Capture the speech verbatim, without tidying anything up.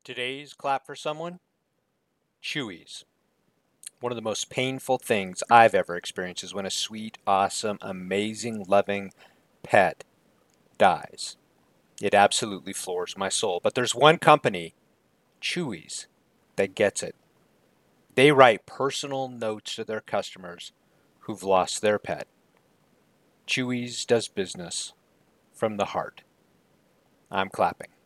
Today's clap for someone? Chewies. One of the most painful things I've ever experienced is when a sweet, awesome, amazing, loving pet dies. It absolutely floors my soul. But there's one company, Chewies, that gets it. They write personal notes to their customers who've lost their pet. Chewies does business from the heart. I'm clapping.